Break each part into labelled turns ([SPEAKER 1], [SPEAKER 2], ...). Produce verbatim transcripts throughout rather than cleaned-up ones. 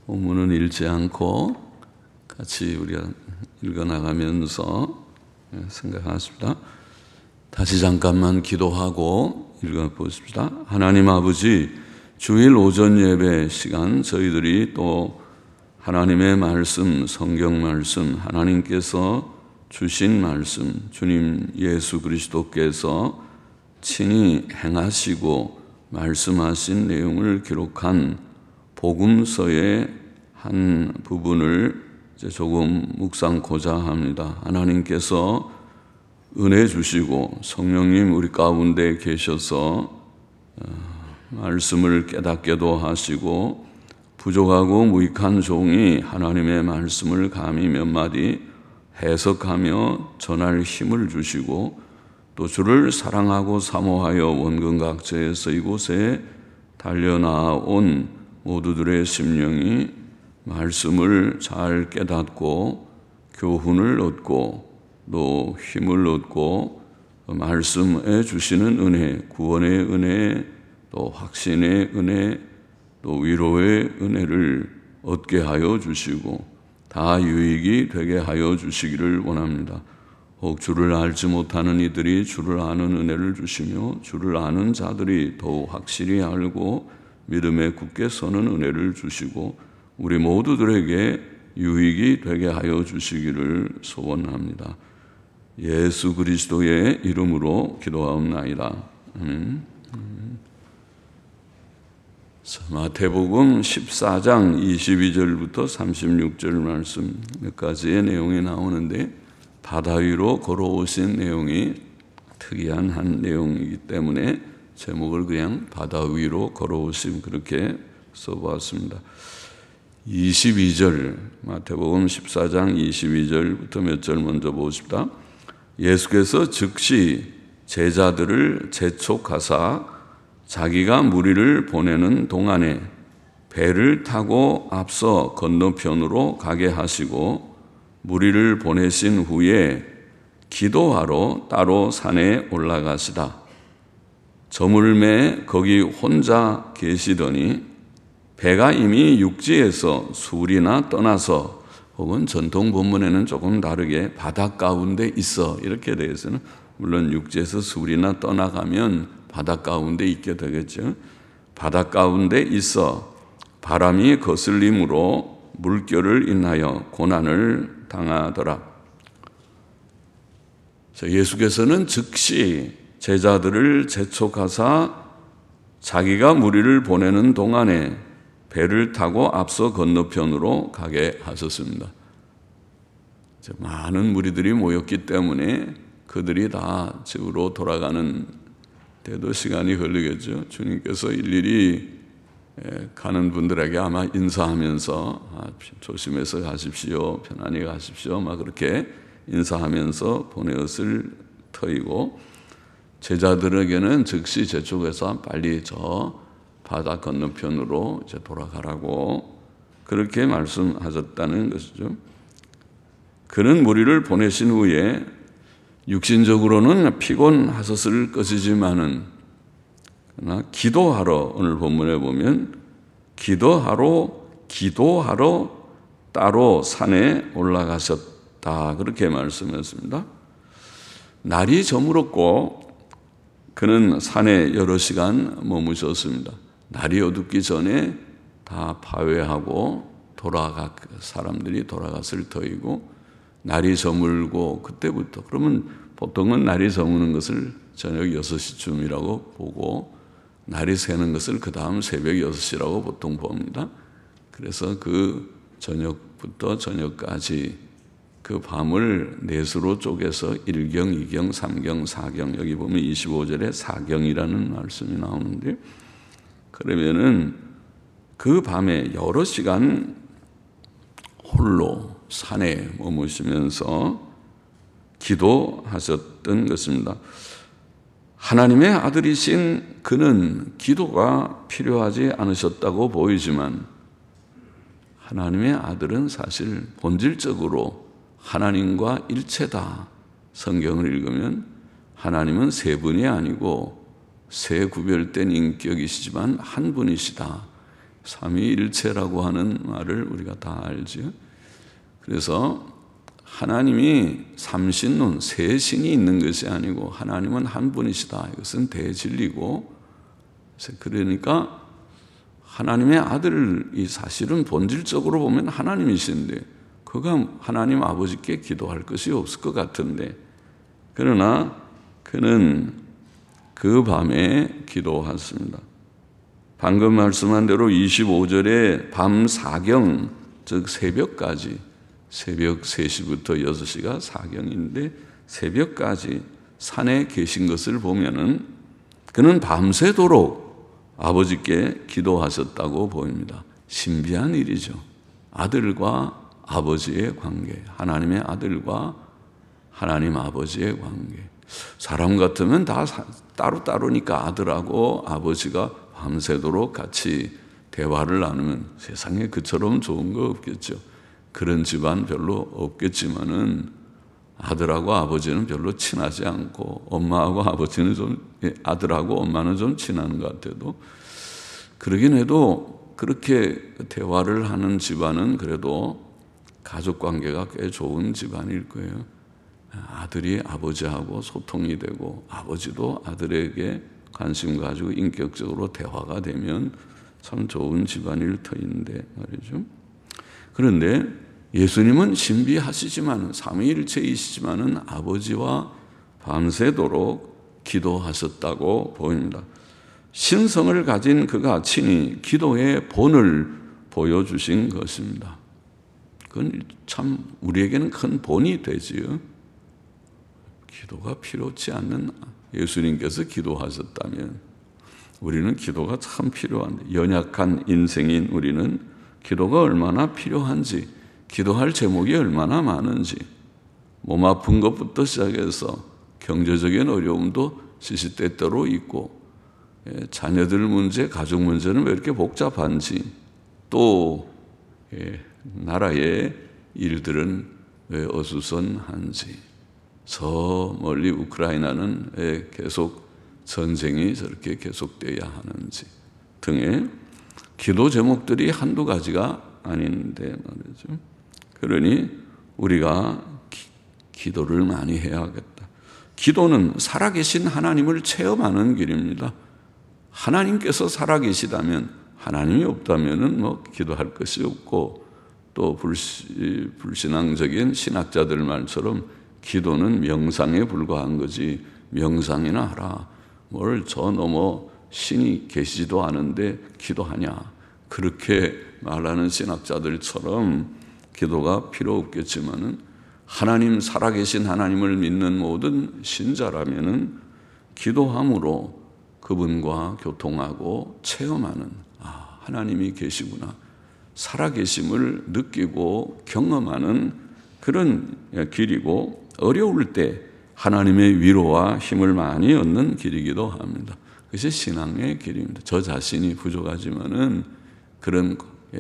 [SPEAKER 1] 본문은 읽지 않고 같이 우리가 읽어나가면서 생각하십니다. 다시 잠깐만 기도하고 읽어보십시다. 하나님 아버지, 주일 오전 예배 시간 저희들이 또 하나님의 말씀, 성경 말씀, 하나님께서 주신 말씀, 주님 예수 그리스도께서 친히 행하시고 말씀하신 내용을 기록한 복음서의 한 부분을 이제 조금 묵상코자 합니다. 하나님께서 은혜 주시고 성령님 우리 가운데 계셔서 말씀을 깨닫게도 하시고 부족하고 무익한 종이 하나님의 말씀을 감히 몇 마디 해석하며 전할 힘을 주시고 또 주를 사랑하고 사모하여 원근각지에서 이곳에 달려나온 모두들의 심령이 말씀을 잘 깨닫고 교훈을 얻고 또 힘을 얻고 말씀에 주시는 은혜, 구원의 은혜, 또 확신의 은혜, 또 위로의 은혜를 얻게 하여 주시고 다 유익이 되게 하여 주시기를 원합니다. 혹 주를 알지 못하는 이들이 주를 아는 은혜를 주시며 주를 아는 자들이 더욱 확실히 알고 믿음에 굳게 서는 은혜를 주시고 우리 모두들에게 유익이 되게 하여 주시기를 소원합니다. 예수 그리스도의 이름으로 기도하옵나이다. 아멘. 마태복음 십사 장 이십이 절부터 삼십육 절 말씀 몇 가지의 내용이 나오는데 바다 위로 걸어오신 내용이 특이한 한 내용이기 때문에 제목을 그냥 바다 위로 걸어오심 그렇게 써보았습니다. 이십이 절 마태복음 십사 장 이십이 절부터 몇 절 먼저 보십시다. 예수께서 즉시 제자들을 재촉하사 자기가 무리를 보내는 동안에 배를 타고 앞서 건너편으로 가게 하시고 무리를 보내신 후에 기도하러 따로 산에 올라가시다. 저물매 거기 혼자 계시더니 배가 이미 육지에서 수리나 떠나서 혹은 전통 본문에는 조금 다르게 바닷 가운데 있어 이렇게 되어 있어요. 물론 육지에서 수리나 떠나가면 바닷 가운데 있게 되겠죠. 바닷 가운데 있어 바람이 거슬림으로 물결을 인하여 고난을 당하더라. 예수께서는 즉시 제자들을 재촉하사 자기가 무리를 보내는 동안에 배를 타고 앞서 건너편으로 가게 하셨습니다. 많은 무리들이 모였기 때문에 그들이 다 집으로 돌아가는 데도 시간이 걸리겠죠. 주님께서 일일이 가는 분들에게 아마 인사하면서 조심해서 가십시오, 편안히 가십시오, 막 그렇게 인사하면서 보내었을 터이고 제자들에게는 즉시 재촉해서 빨리 저 바다 건너편으로 이제 돌아가라고 그렇게 말씀하셨다는 것이죠. 그는 무리를 보내신 후에 육신적으로는 피곤하셨을 것이지만은 그러나 기도하러 오늘 본문에 보면 기도하러 기도하러 따로 산에 올라가셨다 그렇게 말씀했습니다. 날이 저물었고 그는 산에 여러 시간 머무셨습니다. 날이 어둡기 전에 다 파회하고 돌아가 사람들이 돌아갔을 터이고 날이 저물고 그때부터 그러면 보통은 날이 저무는 것을 저녁 여섯 시쯤이라고 보고 날이 새는 것을 그 다음 새벽 여섯 시라고 보통 봅니다. 그래서 그 저녁부터 저녁까지 그 밤을 넷으로 쪼개서 일 경, 이 경, 삼 경, 사 경 여기 보면 이십오 절에 사경이라는 말씀이 나오는데 그러면은 그 밤에 여러 시간 홀로 산에 머무시면서 기도하셨던 것입니다. 하나님의 아들이신 그는 기도가 필요하지 않으셨다고 보이지만 하나님의 아들은 사실 본질적으로 하나님과 일체다. 성경을 읽으면 하나님은 세 분이 아니고 세 구별된 인격이시지만 한 분이시다. 삼위일체라고 하는 말을 우리가 다 알죠. 그래서 하나님이 삼신론, 세 신이 있는 것이 아니고 하나님은 한 분이시다. 이것은 대진리고, 그러니까 하나님의 아들이 사실은 본질적으로 보면 하나님이신데 그가 하나님 아버지께 기도할 것이 없을 것 같은데, 그러나 그는 그 밤에 기도했습니다. 방금 말씀한 대로 이십오 절에 밤 사경, 즉 새벽까지, 새벽 세 시부터 여섯 시가 사경인데 새벽까지 산에 계신 것을 보면은 그는 밤새도록 아버지께 기도하셨다고 보입니다. 신비한 일이죠. 아들과 아버지의 관계, 하나님의 아들과 하나님 아버지의 관계. 사람 같으면 다 따로따로니까 아들하고 아버지가 밤새도록 같이 대화를 나누면 세상에 그처럼 좋은 거 없겠죠. 그런 집안 별로 없겠지만은 아들하고 아버지는 별로 친하지 않고 엄마하고 아버지는 좀, 아들하고 엄마는 좀 친한 것 같아도, 그러긴 해도 그렇게 대화를 하는 집안은 그래도 가족 관계가 꽤 좋은 집안일 거예요. 아들이 아버지하고 소통이 되고 아버지도 아들에게 관심 가지고 인격적으로 대화가 되면 참 좋은 집안일 터인데 말이죠. 그런데 예수님은 신비하시지만 삼위일체이시지만은 아버지와 밤새도록 기도하셨다고 보입니다. 신성을 가진 그가 친히 기도의 본을 보여주신 것입니다. 그건 참 우리에게는 큰 본이 되지요. 기도가 필요치 않는 예수님께서 기도하셨다면 우리는 기도가 참 필요한데, 연약한 인생인 우리는 기도가 얼마나 필요한지, 기도할 제목이 얼마나 많은지, 몸 아픈 것부터 시작해서 경제적인 어려움도 시시때때로 있고, 자녀들 문제, 가족 문제는 왜 이렇게 복잡한지, 또 나라의 일들은 왜 어수선한지, 저 멀리 우크라이나는 왜 계속 전쟁이 저렇게 계속돼야 하는지 등의 기도 제목들이 한두 가지가 아닌데 말이죠. 그러니 우리가 기, 기도를 많이 해야겠다. 기도는 살아계신 하나님을 체험하는 길입니다. 하나님께서 살아계시다면, 하나님이 없다면은 뭐 기도할 것이 없고, 또 불시, 불신앙적인 신학자들 말처럼 기도는 명상에 불과한 거지, 명상이나 하라, 뭘 저 넘어 신이 계시지도 않은데 기도하냐, 그렇게 말하는 신학자들처럼 기도가 필요 없겠지만은 하나님, 살아계신 하나님을 믿는 모든 신자라면은 기도함으로 그분과 교통하고 체험하는, 아, 하나님이 계시구나, 살아계심을 느끼고 경험하는 그런 길이고, 어려울 때 하나님의 위로와 힘을 많이 얻는 길이기도 합니다. 그것이 신앙의 길입니다. 저 자신이 부족하지만은 그런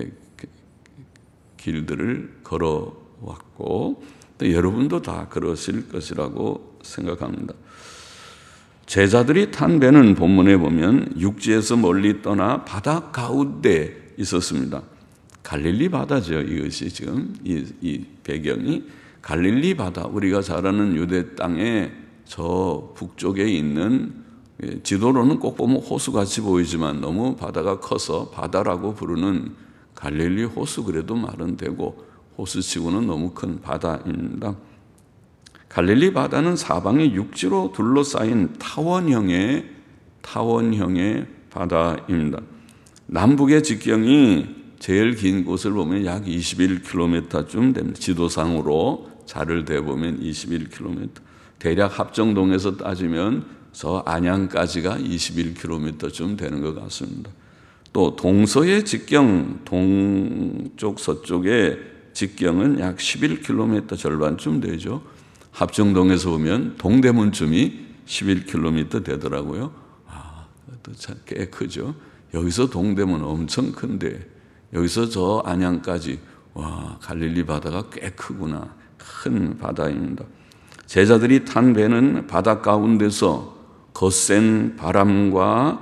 [SPEAKER 1] 길들을 걸어왔고, 또 여러분도 다 그러실 것이라고 생각합니다. 제자들이 탄 배는 본문에 보면 육지에서 멀리 떠나 바다 가운데 있었습니다. 갈릴리 바다죠. 이것이 지금 이, 이 배경이 갈릴리 바다, 우리가 잘 아는 유대 땅의 저 북쪽에 있는, 지도로는 꼭 보면 호수같이 보이지만 너무 바다가 커서 바다라고 부르는 갈릴리 호수, 그래도 말은 되고 호수치고는 너무 큰 바다입니다. 갈릴리 바다는 사방이 육지로 둘러싸인 타원형의 타원형의 바다입니다. 남북의 직경이 제일 긴 곳을 보면 약 이십일 킬로미터쯤 됩니다. 지도상으로 자를 대보면 이십일 킬로미터. 대략 합정동에서 따지면 저 안양까지가 이십일 킬로미터쯤 되는 것 같습니다. 또 동서의 직경, 동쪽 서쪽의 직경은 약 십일 킬로미터 절반쯤 되죠. 합정동에서 보면 동대문쯤이 십일 킬로미터 되더라고요. 아, 참 꽤 크죠. 여기서 동대문 엄청 큰데 여기서 저 안양까지, 와, 갈릴리 바다가 꽤 크구나. 큰 바다입니다. 제자들이 탄 배는 바다 가운데서 거센 바람과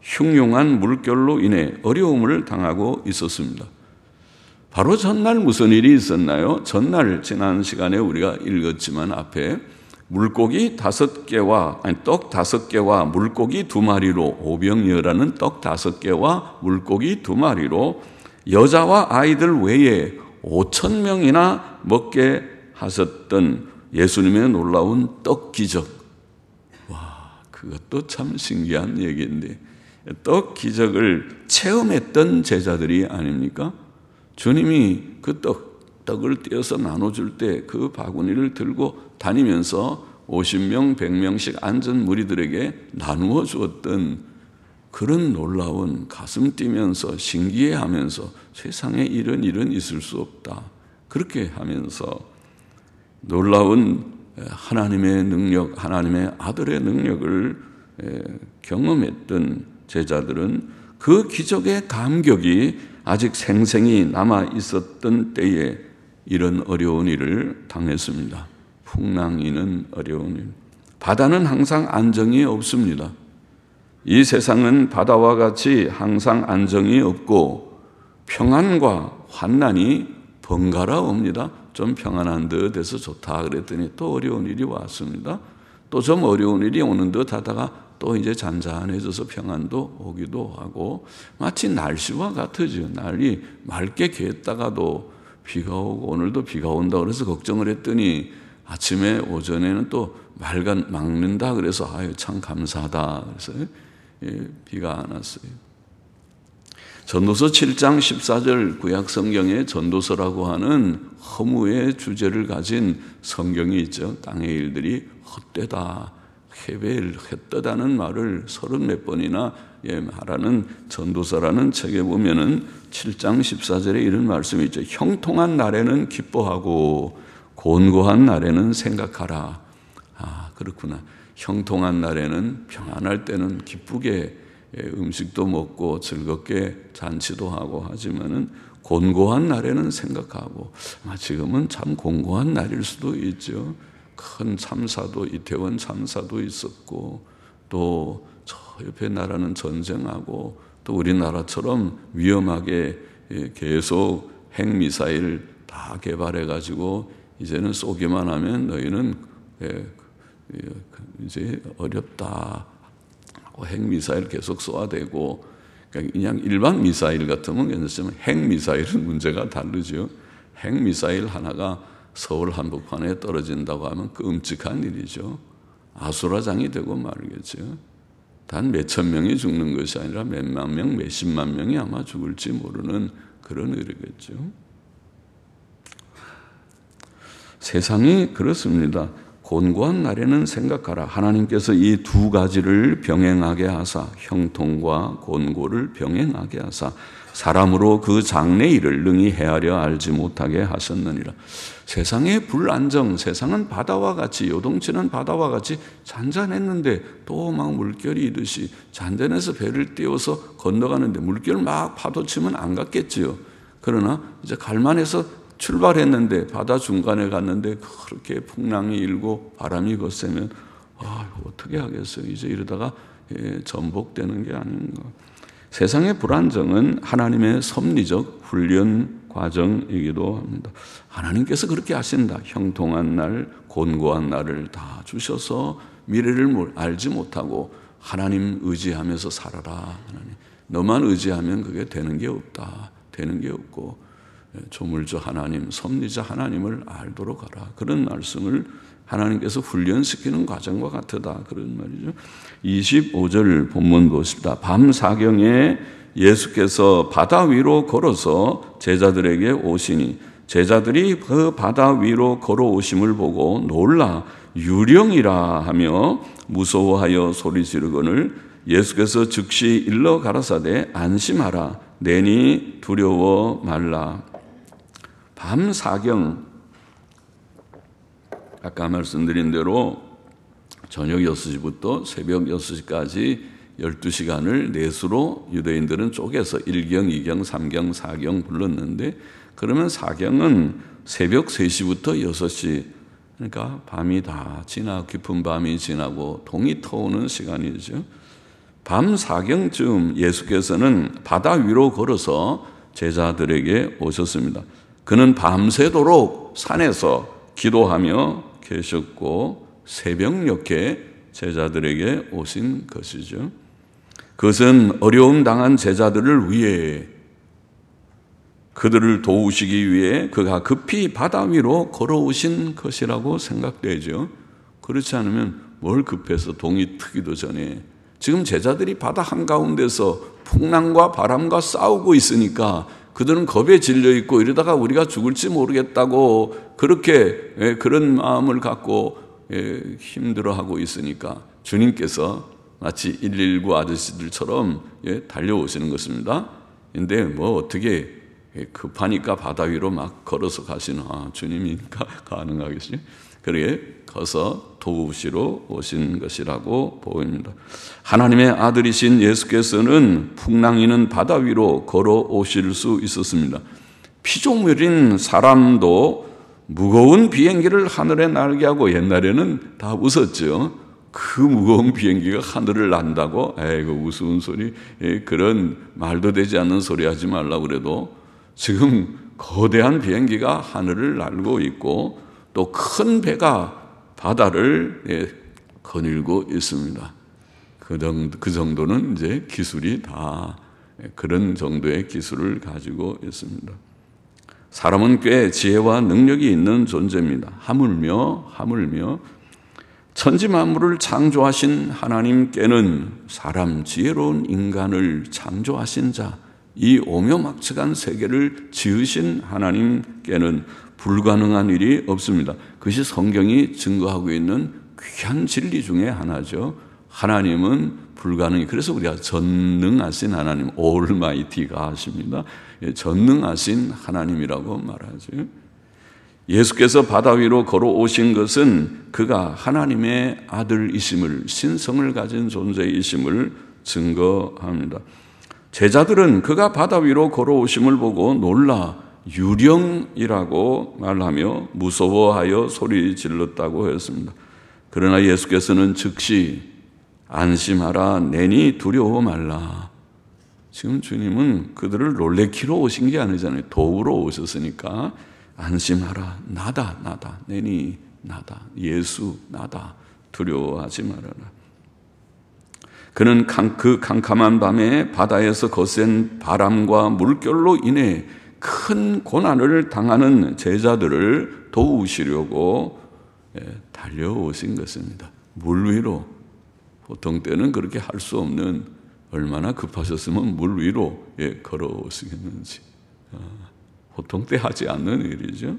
[SPEAKER 1] 흉흉한 물결로 인해 어려움을 당하고 있었습니다. 바로 전날 무슨 일이 있었나요? 전날 지난 시간에 우리가 읽었지만 앞에 물고기 다섯 개와 아니 떡 다섯 개와 물고기 두 마리로 오병이어라는 떡 다섯 개와 물고기 두 마리로 여자와 아이들 외에 오천 명이나 먹게 하셨던 예수님의 놀라운 떡 기적. 와, 그것도 참 신기한 얘기인데 떡 기적을 체험했던 제자들이 아닙니까? 주님이 그 떡, 떡을 떼어서 나눠줄 때 그 바구니를 들고 다니면서 오십 명, 백 명씩 앉은 무리들에게 나누어 주었던 그런 놀라운 가슴 뛰면서 신기해하면서 세상에 이런 일은 있을 수 없다. 그렇게 하면서 놀라운 하나님의 능력, 하나님의 아들의 능력을 경험했던 제자들은 그 기적의 감격이 아직 생생히 남아 있었던 때에 이런 어려운 일을 당했습니다. 풍랑이는 어려운 일. 바다는 항상 안정이 없습니다. 이 세상은 바다와 같이 항상 안정이 없고 평안과 환난이 번갈아 옵니다. 좀 평안한 듯 해서 좋다 그랬더니 또 어려운 일이 왔습니다. 또 좀 어려운 일이 오는 듯 하다가 또 이제 잔잔해져서 평안도 오기도 하고 마치 날씨와 같으죠. 날이 맑게 개었다가도 비가 오고 오늘도 비가 온다 그래서 걱정을 했더니 아침에 오전에는 또 맑아 막는다 그래서 아유 참 감사하다 그래서 예, 비가 안 왔어요. 전도서 칠 장 십사 절 구약 성경에 전도서라고 하는 허무의 주제를 가진 성경이 있죠. 땅의 일들이 헛되다, 해벨, 헛되다는 말을 서른 몇 번이나 예, 말하는 전도서라는 책에 보면은 칠 장 십사 절에 이런 말씀이 있죠. 형통한 날에는 기뻐하고 곤고한 날에는 생각하라. 아, 그렇구나. 형통한 날에는 평안할 때는 기쁘게 음식도 먹고 즐겁게 잔치도 하고 하지만은 곤고한 날에는 생각하고 아, 지금은 참 곤고한 날일 수도 있죠. 큰 참사도 이태원 참사도 있었고 또 저 옆에 나라는 전쟁하고 또 우리나라처럼 위험하게 계속 핵미사일 다 개발해가지고 이제는 쏘기만 하면 너희는 이제 어렵다. 핵미사일 계속 쏘아대고 그냥 일반 미사일 같으면 괜찮지만 핵미사일은 문제가 다르죠. 핵미사일 하나가 서울 한복판에 떨어진다고 하면 끔찍한 일이죠. 아수라장이 되고 말겠죠. 단 몇천 명이 죽는 것이 아니라 몇만 명, 몇십만 명이 아마 죽을지 모르는 그런 일이겠죠. 세상이 그렇습니다. 곤고한 날에는 생각하라. 하나님께서 이 두 가지를 병행하게 하사 형통과 곤고를 병행하게 하사 사람으로 그 장래일을 능히 헤아려 알지 못하게 하셨느니라. 세상의 불안정, 세상은 바다와 같이 요동치는 바다와 같이 잔잔했는데 또 막 물결이 이듯이 잔잔해서 배를 띄워서 건너가는데 물결 막 파도치면 안 갔겠지요. 그러나 이제 갈만해서 출발했는데 바다 중간에 갔는데 그렇게 풍랑이 일고 바람이 거세면 아, 어떻게 하겠어요. 이제 이러다가 예, 전복되는 게 아닌가. 세상의 불안정은 하나님의 섭리적 훈련 과정이기도 합니다. 하나님께서 그렇게 하신다. 형통한 날, 곤고한 날을 다 주셔서 미래를 알지 못하고 하나님 의지하면서 살아라. 하나님. 너만 의지하면 그게 되는 게 없다. 되는 게 없고 조물주 하나님, 섭리자 하나님을 알도록 하라. 그런 말씀을 하나님께서 훈련시키는 과정과 같으다. 그런 말이죠. 이십오 절 본문 보십시다. 밤 사경에 예수께서 바다 위로 걸어서 제자들에게 오시니 제자들이 그 바다 위로 걸어오심을 보고 놀라 유령이라 하며 무서워하여 소리 지르거늘 예수께서 즉시 일러 가라사대 안심하라 내니 두려워 말라. 밤 사경, 아까 말씀드린 대로 저녁 여섯 시부터 새벽 여섯 시까지 열두 시간을 넷으로 유대인들은 쪼개서 일 경, 이 경, 삼 경, 사 경 불렀는데 그러면 사 경은 새벽 세 시부터 여섯 시, 그러니까 밤이 다 지나 깊은 밤이 지나고 동이 터오는 시간이죠. 밤 사경쯤 예수께서는 바다 위로 걸어서 제자들에게 오셨습니다. 그는 밤새도록 산에서 기도하며 계셨고 새벽녘에 제자들에게 오신 것이죠. 그것은 어려움 당한 제자들을 위해, 그들을 도우시기 위해 그가 급히 바다 위로 걸어오신 것이라고 생각되죠. 그렇지 않으면 뭘 급해서 동이 트기도 전에, 지금 제자들이 바다 한가운데서 풍랑과 바람과 싸우고 있으니까 그들은 겁에 질려 있고 이러다가 우리가 죽을지 모르겠다고 그렇게 그런 마음을 갖고 힘들어하고 있으니까 주님께서 마치 일일구 아저씨들처럼 달려오시는 것입니다. 근데 뭐 어떻게 급하니까 바다 위로 막 걸어서 가시나, 아, 주님이니까 가능하겠지. 그렇게 가서 도우시러 오신 것이라고 보입니다. 하나님의 아들이신 예수께서는 풍랑이는 바다 위로 걸어오실 수 있었습니다. 피조물인 사람도 무거운 비행기를 하늘에 날게 하고, 옛날에는 다 웃었죠. 그 무거운 비행기가 하늘을 난다고? 에이그 우스운 소리, 그런 말도 되지 않는 소리 하지 말라고 그래도 지금 거대한 비행기가 하늘을 날고 있고 또 큰 배가 바다를 거닐고 있습니다. 그 정도, 그 정도는 이제 기술이 다 그런 정도의 기술을 가지고 있습니다. 사람은 꽤 지혜와 능력이 있는 존재입니다. 하물며 하물며 천지 만물을 창조하신 하나님께는 사람, 지혜로운 인간을 창조하신 자, 이 오묘막측한 세계를 지으신 하나님께는 불가능한 일이 없습니다. 그것이 성경이 증거하고 있는 귀한 진리 중에 하나죠. 하나님은 불가능해. 그래서 우리가 전능하신 하나님, 올마이티가 하십니다. 전능하신 하나님이라고 말하죠. 예수께서 바다 위로 걸어오신 것은 그가 하나님의 아들이심을, 신성을 가진 존재이심을 증거합니다. 제자들은 그가 바다 위로 걸어오심을 보고 놀라 유령이라고 말하며 무서워하여 소리 질렀다고 했습니다. 그러나 예수께서는 즉시 안심하라, 내니 두려워 말라. 지금 주님은 그들을 놀래키러 오신 게 아니잖아요. 도우러 오셨으니까 안심하라, 나다 나다, 내니 나다, 예수 나다, 두려워하지 말아라. 그는 그 캄캄한 밤에 바다에서 거센 바람과 물결로 인해 큰 고난을 당하는 제자들을 도우시려고 달려오신 것입니다. 물 위로, 보통 때는 그렇게 할 수 없는, 얼마나 급하셨으면 물 위로 걸어오시겠는지. 보통 때 하지 않는 일이죠.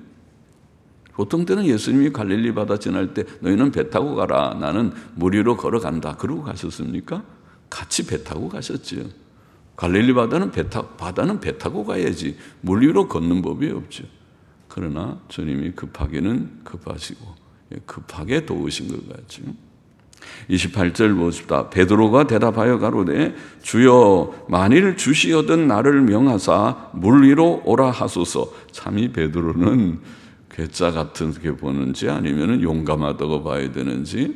[SPEAKER 1] 보통 때는 예수님이 갈릴리 바다 지날 때 너희는 배 타고 가라, 나는 물 위로 걸어간다, 그러고 가셨습니까? 같이 배 타고 가셨지요. 갈릴리 바다는 배 타, 바다는 배 타고 가야지 물 위로 걷는 법이 없죠. 그러나 주님이 급하게는 급하시고 급하게 도우신 것 같죠. 이십팔 절 보십시다. 베드로가 대답하여 가로되 주여, 만일 주시어든 나를 명하사 물 위로 오라 하소서. 참 이 베드로는 괴짜 같은 게 보는지 아니면 용감하다고 봐야 되는지,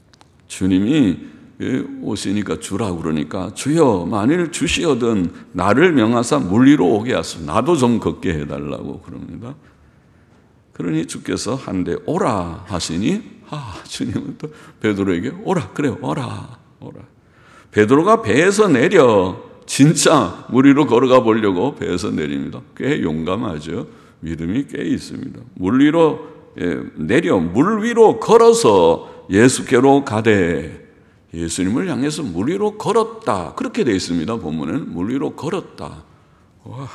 [SPEAKER 1] 주님이 오시니까 주라고 그러니까 주여, 만일 주시어든 나를 명하사 물 위로 오게 하소서. 나도 좀 걷게 해달라고 그럽니다. 그러니 주께서 한데 오라 하시니, 아, 주님은 또 베드로에게 오라, 그래, 오라, 오라. 베드로가 배에서 내려 진짜 물 위로 걸어가 보려고 배에서 내립니다. 꽤 용감하죠. 믿음이 꽤 있습니다. 물 위로 내려 물 위로 걸어서 예수께로 가되, 예수님을 향해서 물 위로 걸었다, 그렇게 되어 있습니다. 본문에는 물 위로 걸었다. 와,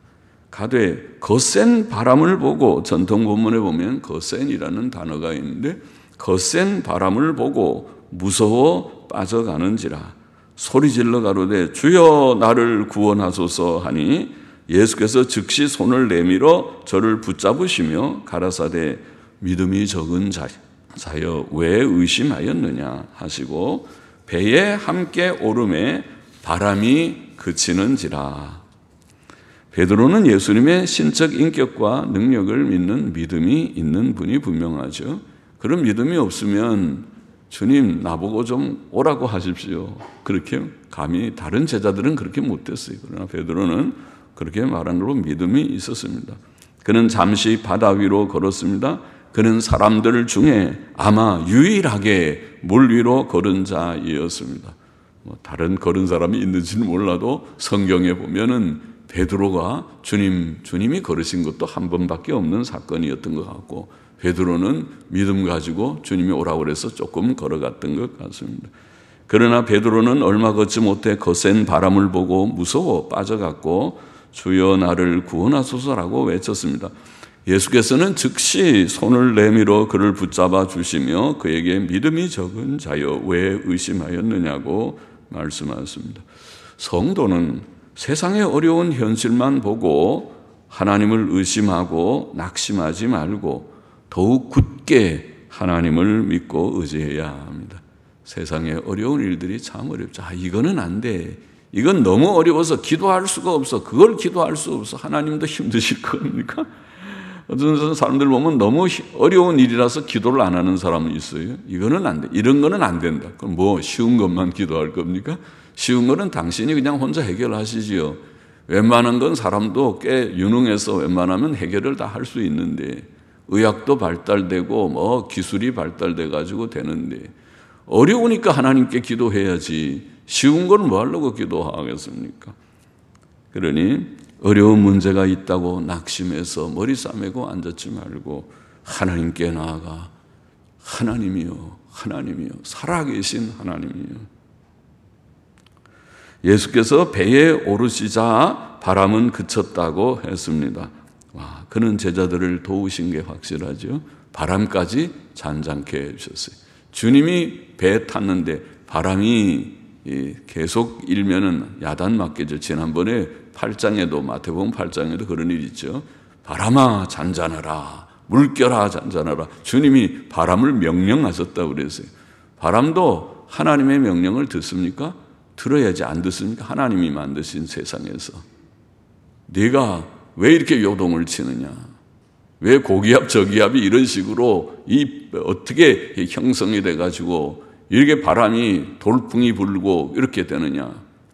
[SPEAKER 1] 가되 거센 바람을 보고, 전통 본문에 보면 거센이라는 단어가 있는데 거센 바람을 보고 무서워 빠져가는지라 소리질러 가로되 주여 나를 구원하소서 하니, 예수께서 즉시 손을 내밀어 저를 붙잡으시며 가라사대 믿음이 적은 자, 자여 왜 의심하였느냐 하시고 배에 함께 오름에 바람이 그치는지라. 베드로는 예수님의 신적 인격과 능력을 믿는 믿음이 있는 분이 분명하죠. 그런 믿음이 없으면 주님 나보고 좀 오라고 하십시오. 그렇게 감히 다른 제자들은 그렇게 못했어요. 그러나 베드로는 그렇게 말한 걸로 믿음이 있었습니다. 그는 잠시 바다 위로 걸었습니다. 그는 사람들 중에 아마 유일하게 물 위로 걸은 자이었습니다. 뭐 다른 걸은 사람이 있는지는 몰라도 성경에 보면은 베드로가 주님, 주님이 걸으신 것도 한 번밖에 없는 사건이었던 것 같고, 베드로는 믿음 가지고 주님이 오라고 그래서 조금 걸어갔던 것 같습니다. 그러나 베드로는 얼마 걷지 못해 거센 바람을 보고 무서워 빠져갔고 주여 나를 구원하소서라고 외쳤습니다. 예수께서는 즉시 손을 내밀어 그를 붙잡아 주시며 그에게 믿음이 적은 자여 왜 의심하였느냐고 말씀하셨습니다. 성도는 세상의 어려운 현실만 보고 하나님을 의심하고 낙심하지 말고 더욱 굳게 하나님을 믿고 의지해야 합니다. 세상의 어려운 일들이 참 어렵죠. 아, 이거는 안 돼. 이건 너무 어려워서 기도할 수가 없어. 그걸 기도할 수 없어. 하나님도 힘드실 겁니까? 어떤 사람들 보면 너무 어려운 일이라서 기도를 안 하는 사람은 있어요. 이거는 안 돼. 이런 거는 안 된다. 그럼 뭐 쉬운 것만 기도할 겁니까? 쉬운 거는 당신이 그냥 혼자 해결하시지요. 웬만한 건 사람도 꽤 유능해서 웬만하면 해결을 다 할 수 있는데, 의학도 발달되고 뭐 기술이 발달돼 가지고 되는데, 어려우니까 하나님께 기도해야지 쉬운 건 뭐 하려고 기도하겠습니까? 그러니 어려운 문제가 있다고 낙심해서 머리 싸매고 앉았지 말고 하나님께 나아가 하나님이요, 하나님이요, 살아계신 하나님이요. 예수께서 배에 오르시자 바람은 그쳤다고 했습니다. 와, 그는 제자들을 도우신 게 확실하죠. 바람까지 잔잔케 해주셨어요. 주님이 배에 탔는데 바람이 계속 일면은 야단 맞겠죠. 지난번에 팔 장에도, 마태복음 팔 장에도 그런 일이 있죠. 바람아 잔잔하라, 물결아 잔잔하라. 주님이 바람을 명령하셨다고 그랬어요. 바람도 하나님의 명령을 듣습니까? 들어야지. 안 듣습니까? 하나님이 만드신 세상에서 네가 왜 이렇게 요동을 치느냐, 왜 고기압 저기압이 이런 식으로 이 어떻게 형성이 돼가지고 이렇게 바람이 돌풍이 불고 이렇게 되느냐.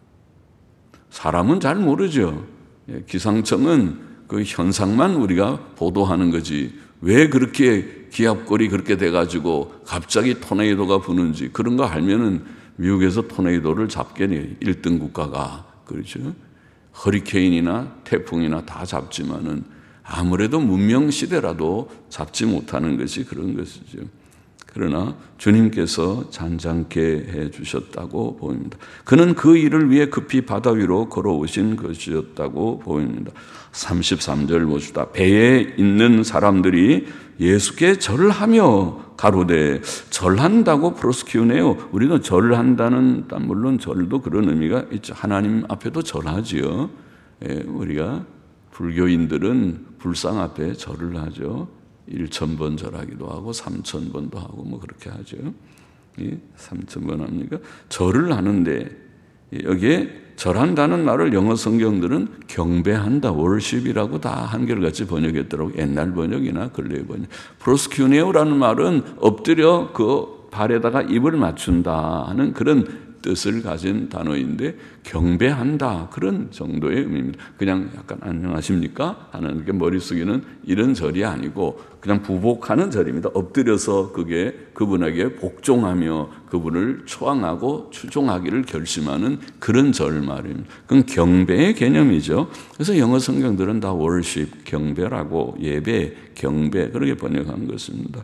[SPEAKER 1] 사람은 잘 모르죠. 기상청은 그 현상만 우리가 보도하는 거지, 왜 그렇게 기압골이 그렇게 돼가지고 갑자기 토네이도가 부는지 그런 거 알면은 미국에서 토네이도를 잡겠네. 일 등 국가가. 그렇죠. 허리케인이나 태풍이나 다 잡지만은 아무래도 문명 시대라도 잡지 못하는 것이 그런 것이죠. 그러나 주님께서 잔잔케 해 주셨다고 보입니다. 그는 그 일을 위해 급히 바다 위로 걸어오신 것이었다고 보입니다. 삼십삼 절 보시다. 배에 있는 사람들이 예수께 절하며 가로되, 절한다고 플러스 키우네요. 우리는 절한다는, 물론 절도 그런 의미가 있죠. 하나님 앞에도 절하지요. 예, 우리가 불교인들은 불상 앞에 절을 하죠. 일천 번 절하기도 하고 삼천 번도 하고 뭐 그렇게 하죠. 예, 삼천 번 합니까? 절을 하는데 여기에 절한다는 말을 영어 성경들은 경배한다, worship이라고 다 한결같이 번역했더라고요. 옛날 번역이나 근래 번역. 프로스큐네오라는 말은 엎드려 그 발에다가 입을 맞춘다 하는 그런 뜻을 가진 단어인데, 경배한다 그런 정도의 의미입니다. 그냥 약간 안녕하십니까 하는 게 머릿속에는 이런 절이 아니고 그냥 부복하는 절입니다. 엎드려서 그게 그분에게 복종하며 그분을 초항하고 추종하기를 결심하는 그런 절 말입니다. 그건 경배의 개념이죠. 그래서 영어 성경들은 다 worship, 경배라고, 예배, 경배 그렇게 번역한 것입니다.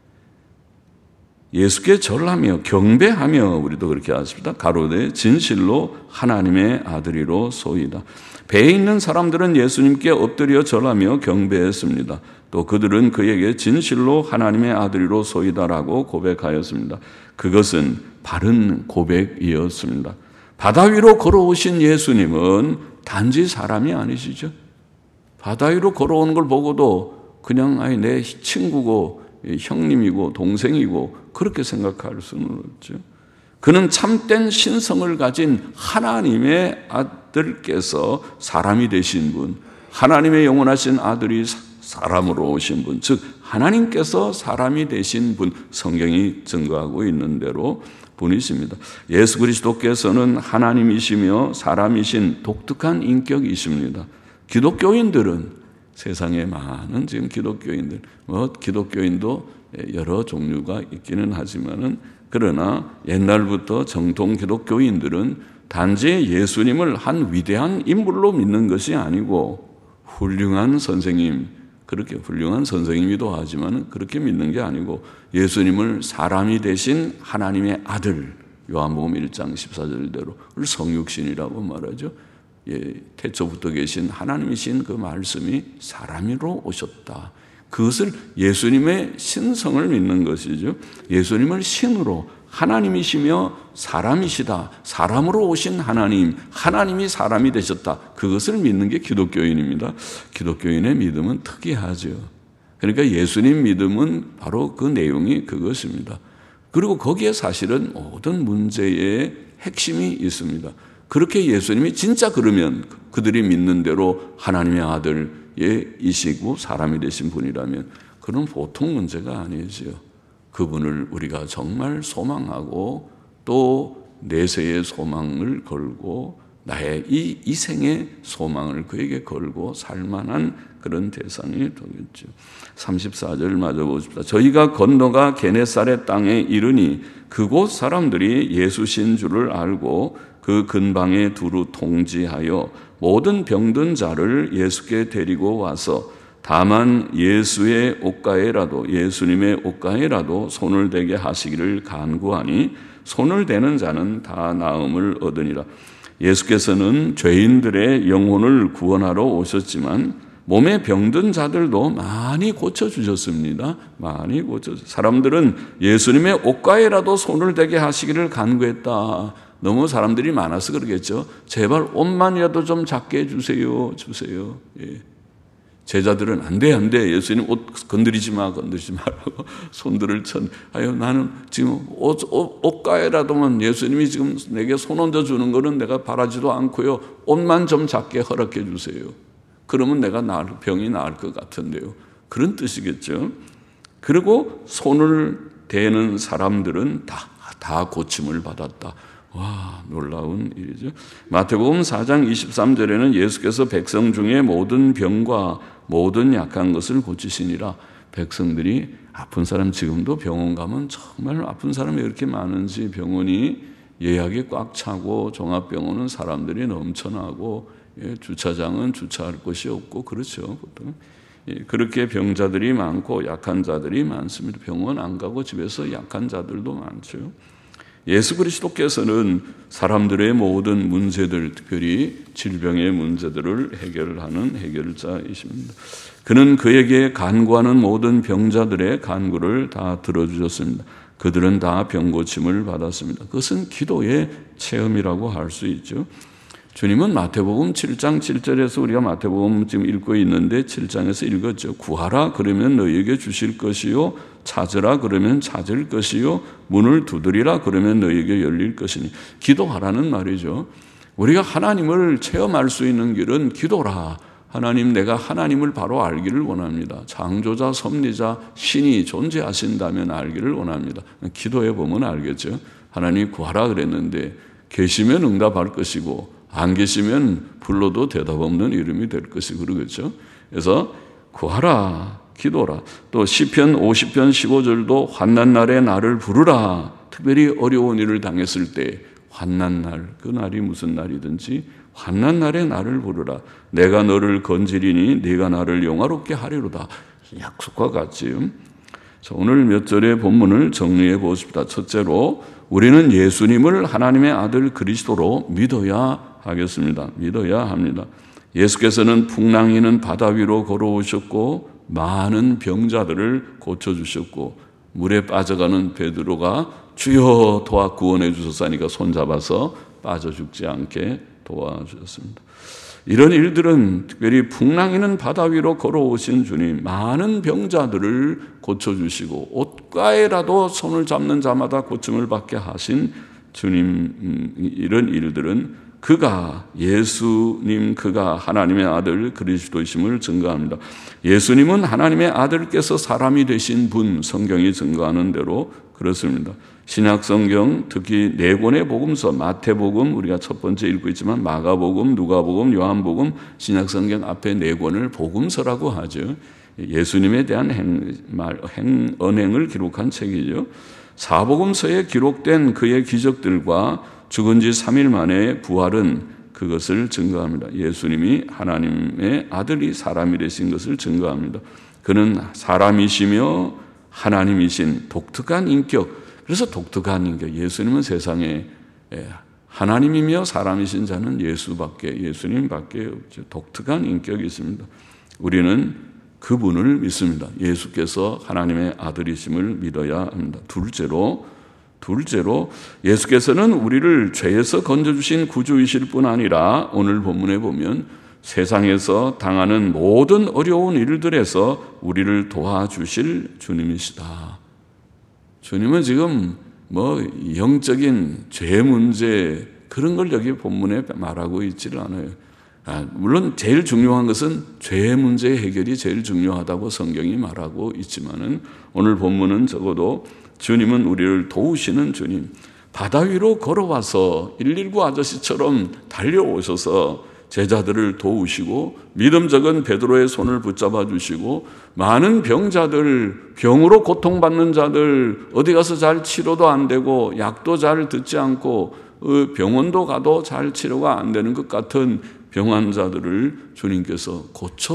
[SPEAKER 1] 예수께 절하며 경배하며, 우리도 그렇게 하십니다. 가로되 진실로 하나님의 아들이로 소이다. 배에 있는 사람들은 예수님께 엎드려 절하며 경배했습니다. 또 그들은 그에게 진실로 하나님의 아들이로 소이다라고 고백하였습니다. 그것은 바른 고백이었습니다. 바다 위로 걸어오신 예수님은 단지 사람이 아니시죠. 바다 위로 걸어오는 걸 보고도 그냥 아니 내 친구고 형님이고 동생이고 그렇게 생각할 수는 없죠. 그는 참된 신성을 가진 하나님의 아들께서 사람이 되신 분, 하나님의 영원하신 아들이 사람으로 오신 분, 즉 하나님께서 사람이 되신 분, 성경이 증거하고 있는 대로 분이십니다. 예수 그리스도께서는 하나님이시며 사람이신 독특한 인격이십니다. 기독교인들은 세상에 많은 지금 기독교인들, 뭐 기독교인도 여러 종류가 있기는 하지만은 그러나 옛날부터 정통 기독교인들은 단지 예수님을 한 위대한 인물로 믿는 것이 아니고 훌륭한 선생님, 그렇게 훌륭한 선생님이기도 하지만 그렇게 믿는 게 아니고 예수님을 사람이 되신 하나님의 아들, 요한복음 일 장 십사 절대로 성육신이라고 말하죠. 예, 태초부터 계신 하나님이신 그 말씀이 사람으로 오셨다. 그것을 예수님의 신성을 믿는 것이죠. 예수님을 신으로, 하나님이시며 사람이시다. 사람으로 오신 하나님, 하나님이 사람이 되셨다. 그것을 믿는 게 기독교인입니다. 기독교인의 믿음은 특이하죠. 그러니까 예수님 믿음은 바로 그 내용이 그것입니다. 그리고 거기에 사실은 모든 문제의 핵심이 있습니다. 그렇게 예수님이 진짜 그러면 그들이 믿는 대로 하나님의 아들이시고 사람이 되신 분이라면 그건 보통 문제가 아니지요. 그분을 우리가 정말 소망하고 또 내세의 소망을 걸고 나의 이 이생의 소망을 그에게 걸고 살만한 그런 대상이 되겠죠. 삼십사 절 맞아 보십시다. 저희가 건너가 게네사렛 땅에 이르니 그곳 사람들이 예수신 줄을 알고 그 근방에 두루 통지하여 모든 병든 자를 예수께 데리고 와서 다만 예수의 옷가에라도 예수님의 옷가에라도 손을 대게 하시기를 간구하니 손을 대는 자는 다 나음을 얻으니라. 예수께서는 죄인들의 영혼을 구원하러 오셨지만 몸에 병든 자들도 많이 고쳐주셨습니다. 많이 고쳐. 사람들은 예수님의 옷가에라도 손을 대게 하시기를 간구했다. 너무 사람들이 많아서 그러겠죠. 제발 옷만이라도 좀 작게 해주세요. 주세요. 예. 제자들은 안 돼, 안 돼. 예수님 옷 건드리지 마, 건드리지 말라고 손들을 천. 아유, 나는 지금 옷, 옷, 옷가에라도만 예수님이 지금 내게 손 얹어주는 거는 내가 바라지도 않고요. 옷만 좀 작게 허락해 주세요. 그러면 내가 나을, 병이 나을 것 같은데요. 그런 뜻이겠죠. 그리고 손을 대는 사람들은 다, 다 고침을 받았다. 와, 놀라운 일이죠. 마태복음 사 장 이십삼 절에는 예수께서 백성 중에 모든 병과 모든 약한 것을 고치시니라. 백성들이 아픈 사람, 지금도 병원 가면 정말 아픈 사람이 이렇게 많은지 병원이 예약이 꽉 차고 종합병원은 사람들이 넘쳐나고 예, 주차장은 주차할 곳이 없고 그렇죠. 보통 예, 그렇게 병자들이 많고 약한 자들이 많습니다. 병원 안 가고 집에서 약한 자들도 많죠. 예수 그리스도께서는 사람들의 모든 문제들, 특별히 질병의 문제들을 해결하는 해결자이십니다. 그는 그에게 간구하는 모든 병자들의 간구를 다 들어주셨습니다. 그들은 다 병고침을 받았습니다. 그것은 기도의 체험이라고 할 수 있죠. 주님은 마태복음 칠 장 칠 절에서 우리가 마태복음 지금 읽고 있는데 칠 장에서 읽었죠. 구하라 그러면 너희에게 주실 것이요 찾으라 그러면 찾을 것이요 문을 두드리라 그러면 너희에게 열릴 것이니. 기도하라는 말이죠. 우리가 하나님을 체험할 수 있는 길은 기도라. 하나님, 내가 하나님을 바로 알기를 원합니다. 창조자, 섭리자, 신이 존재하신다면 알기를 원합니다. 기도해 보면 알겠죠. 하나님 구하라 그랬는데 계시면 응답할 것이고 안 계시면 불러도 대답 없는 이름이 될 것이 그러겠죠. 그래서 구하라, 기도라. 또 시편 오십 편 십오 절도 환난 날에 나를 부르라. 특별히 어려운 일을 당했을 때 환난 날, 그 날이 무슨 날이든지 환난 날에 나를 부르라. 내가 너를 건지리니 네가 나를 영화롭게 하리로다. 약속과 같지. 자, 오늘 몇 절의 본문을 정리해 보십시다. 첫째로 우리는 예수님을 하나님의 아들 그리스도로 믿어야 하겠습니다. 믿어야 합니다. 예수께서는 풍랑이는 바다 위로 걸어오셨고 많은 병자들을 고쳐주셨고 물에 빠져가는 베드로가 주여 도와 구원해 주셨사니까 손잡아서 빠져 죽지 않게 도와주셨습니다. 이런 일들은 특별히 풍랑이는 바다 위로 걸어오신 주님, 많은 병자들을 고쳐주시고 옷가에라도 손을 잡는 자마다 고침을 받게 하신 주님, 이런 일들은 그가 예수님 그가 하나님의 아들 그리스도이심을 증거합니다. 예수님은 하나님의 아들께서 사람이 되신 분, 성경이 증거하는 대로 그렇습니다. 신약성경 특히 네 권의 복음서, 마태복음 우리가 첫 번째 읽고 있지만 마가복음, 누가복음, 요한복음, 신약성경 앞에 네 권을 복음서라고 하죠. 예수님에 대한 행, 말, 행, 언행을 기록한 책이죠. 사복음서에 기록된 그의 기적들과 죽은 지 삼 일 만에 부활은 그것을 증거합니다. 예수님이 하나님의 아들이 사람이 되신 것을 증거합니다. 그는 사람이시며 하나님이신 독특한 인격, 그래서 독특한 인격, 예수님은 세상에 하나님이며 사람이신 자는 예수밖에, 예수님밖에 없죠. 독특한 인격이 있습니다. 우리는 그분을 믿습니다. 예수께서 하나님의 아들이심을 믿어야 합니다. 둘째로, 둘째로 예수께서는 우리를 죄에서 건져주신 구주이실 뿐 아니라 오늘 본문에 보면 세상에서 당하는 모든 어려운 일들에서 우리를 도와주실 주님이시다. 주님은 지금 뭐 영적인 죄 문제 그런 걸 여기 본문에 말하고 있지를 않아요. 아, 물론 제일 중요한 것은 죄 문제 해결이 제일 중요하다고 성경이 말하고 있지만은 오늘 본문은 적어도 주님은 우리를 도우시는 주님, 바다 위로 걸어와서 일일구 아저씨처럼 달려오셔서 제자들을 도우시고 믿음 적은 베드로의 손을 붙잡아 주시고 많은 병자들, 병으로 고통받는 자들 어디 가서 잘 치료도 안 되고 약도 잘 듣지 않고 병원도 가도 잘 치료가 안 되는 것 같은 병 환자들을 주님께서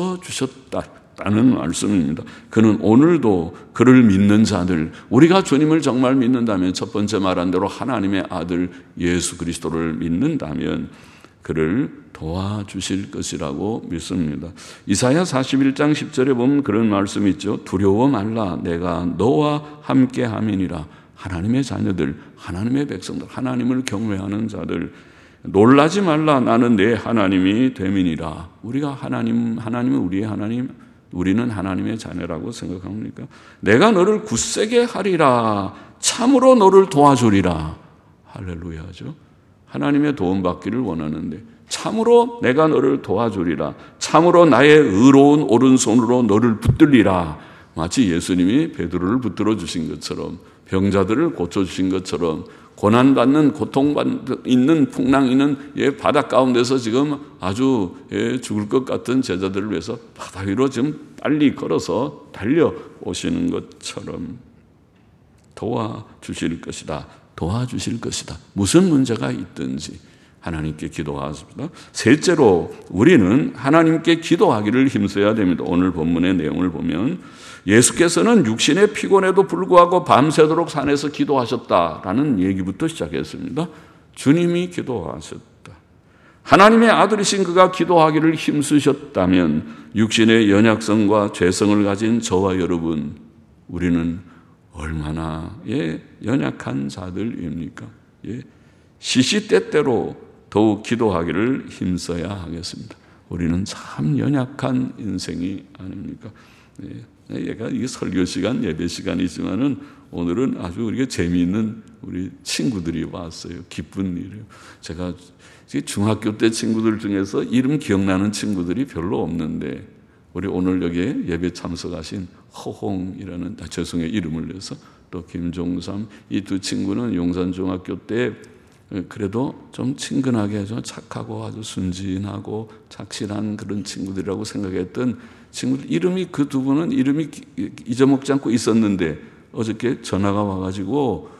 [SPEAKER 1] 고쳐주셨다는 말씀입니다. 그는 오늘도 그를 믿는 자들, 우리가 주님을 정말 믿는다면 첫 번째 말한 대로 하나님의 아들 예수 그리스도를 믿는다면 그를 도와주실 것이라고 믿습니다. 이사야 사십일 장 십 절에 보면 그런 말씀이 있죠. 두려워 말라, 내가 너와 함께 함이니라. 하나님의 자녀들, 하나님의 백성들, 하나님을 경외하는 자들, 놀라지 말라, 나는 내 하나님이 됨이니라. 우리가 하나님, 하나님은 우리의 하나님, 우리는 하나님의 자녀라고 생각합니까? 내가 너를 굳세게 하리라, 참으로 너를 도와주리라. 할렐루야죠. 하나님의 도움 받기를 원하는데 참으로 내가 너를 도와주리라, 참으로 나의 의로운 오른손으로 너를 붙들리라. 마치 예수님이 베드로를 붙들어 주신 것처럼, 병자들을 고쳐주신 것처럼, 고난받는, 고통받는 있는 풍랑 있는 예, 바다 가운데서 지금 아주 예, 죽을 것 같은 제자들을 위해서 바다 위로 지금 빨리 걸어서 달려오시는 것처럼 도와주실 것이다. 도와주실 것이다. 무슨 문제가 있든지 하나님께 기도하십니다. 셋째로 우리는 하나님께 기도하기를 힘써야 됩니다. 오늘 본문의 내용을 보면 예수께서는 육신의 피곤에도 불구하고 밤새도록 산에서 기도하셨다라는 얘기부터 시작했습니다. 주님이 기도하셨다. 하나님의 아들이신 그가 기도하기를 힘쓰셨다면 육신의 연약성과 죄성을 가진 저와 여러분, 우리는 얼마나 예, 연약한 자들입니까? 예, 시시때때로 더욱 기도하기를 힘써야 하겠습니다. 우리는 참 연약한 인생이 아닙니까? 예, 얘가 이게 설교 시간, 예배 시간이지만은 오늘은 아주 우리가 재미있는 우리 친구들이 왔어요. 기쁜 일이에요. 제가 중학교 때 친구들 중에서 이름 기억나는 친구들이 별로 없는데 우리 오늘 여기에 예배 참석하신 허홍이라는, 아, 죄송해요, 이름을 내서 또 김종삼, 이 두 친구는 용산중학교 때 그래도 좀 친근하게 좀 착하고 아주 순진하고 착실한 그런 친구들이라고 생각했던 친구들 이름이, 그 두 분은 이름이 잊어먹지 않고 있었는데 어저께 전화가 와가지고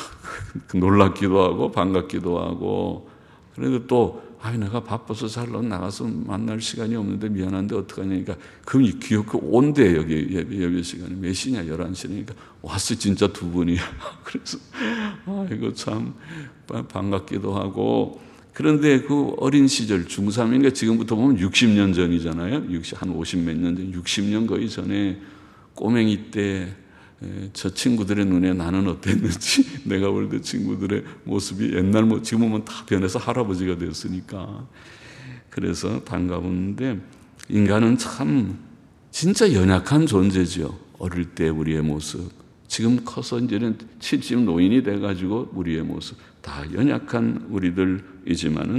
[SPEAKER 1] 놀랍기도 하고 반갑기도 하고, 그래도 또 아, 내가 바빠서 잘 나가서 만날 시간이 없는데 미안한데 어떡하냐니까, 그럼 기억그 온대, 여기 예배, 예배 시간이 몇 시냐, 열한 시니까 왔어, 진짜 두 분이야. 그래서 아, 이거 참 반갑기도 하고. 그런데 그 어린 시절 중삼이니까 지금부터 보면 육십 년 전이잖아요. 육십, 한 오십 몇 년 전, 육십 년 거의 전에 꼬맹이 때 저 친구들의 눈에 나는 어땠는지, 내가 볼 때 친구들의 모습이 옛날 뭐 지금 보면 다 변해서 할아버지가 됐으니까 그래서 반가웠는데, 인간은 참 진짜 연약한 존재죠. 어릴 때 우리의 모습, 지금 커서 이제는 칠십 노인이 돼가지고 우리의 모습 다 연약한 우리들이지만은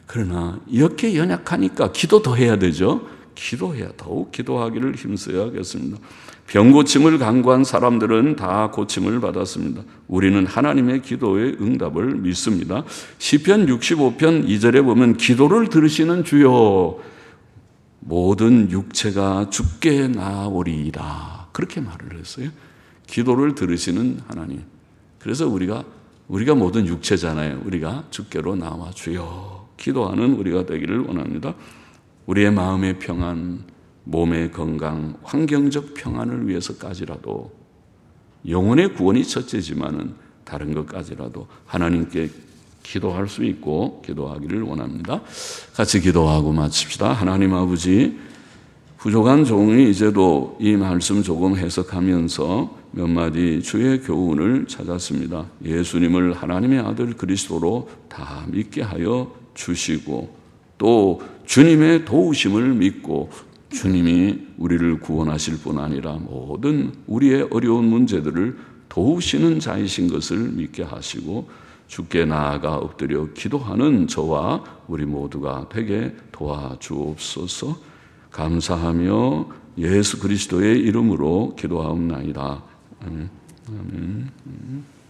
[SPEAKER 1] 그러나 이렇게 연약하니까 기도 더 해야 되죠. 기도해야, 더욱 기도하기를 힘써야겠습니다. 병고침을 간구한 사람들은 다 고침을 받았습니다. 우리는 하나님의 기도의 응답을 믿습니다. 시편 육십오 편 이 절에 보면 기도를 들으시는 주여 모든 육체가 주께 나아오리이다. 그렇게 말을 했어요. 기도를 들으시는 하나님. 그래서 우리가 우리가 모든 육체잖아요. 우리가 주께로 나와 주여 기도하는 우리가 되기를 원합니다. 우리의 마음의 평안, 몸의 건강, 환경적 평안을 위해서까지라도 영혼의 구원이 첫째지만은 다른 것까지라도 하나님께 기도할 수 있고 기도하기를 원합니다. 같이 기도하고 마칩시다. 하나님 아버지, 부족한 종이 이제도 이 말씀 조금 해석하면서 몇 마디 주의 교훈을 찾았습니다. 예수님을 하나님의 아들 그리스도로 다 믿게 하여 주시고 또 주님의 도우심을 믿고 주님이 우리를 구원하실 뿐 아니라 모든 우리의 어려운 문제들을 도우시는 자이신 것을 믿게 하시고 주께 나아가 엎드려 기도하는 저와 우리 모두가 되게 도와주옵소서. 감사하며 예수 그리스도의 이름으로 기도하옵나이다. 아멘. 아멘.